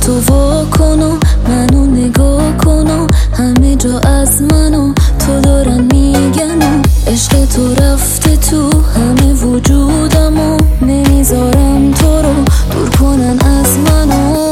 تو وا کن و منو نگاه کن و همه جا از منو تو دارن میگن و عشق تو رفته تو همه وجودم و نمیذارم تو رو دور کنن از منو.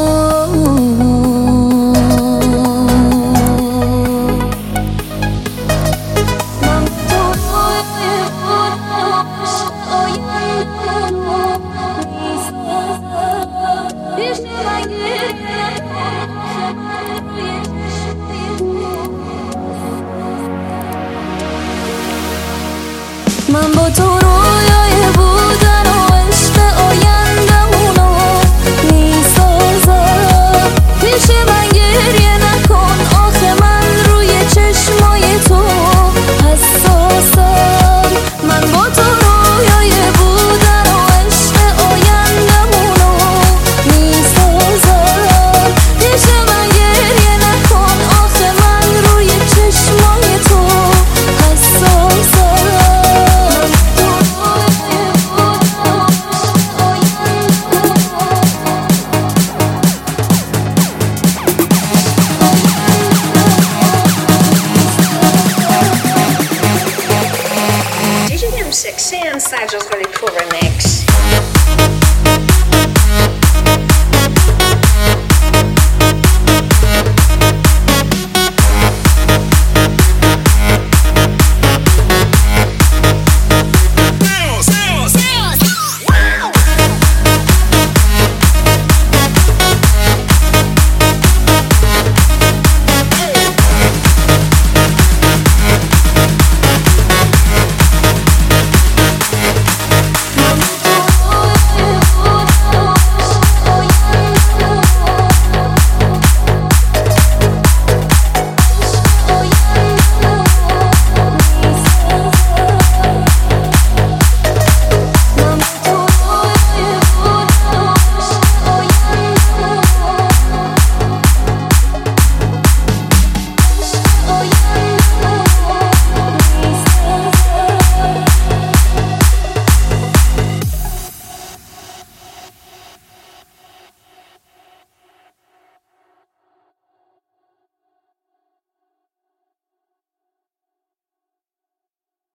من با تو رویای بودن و عشق آیندمونو میسازم. پیش من گریه نکن آخه من روی چشمای تو حساسم. من با تو رویای بودن و عشق آیندمونو میسازم. پیش من گریه نکن آخه من روی چشمای تو حساسم. Did you get him 6 and Sajjal's really cool remix?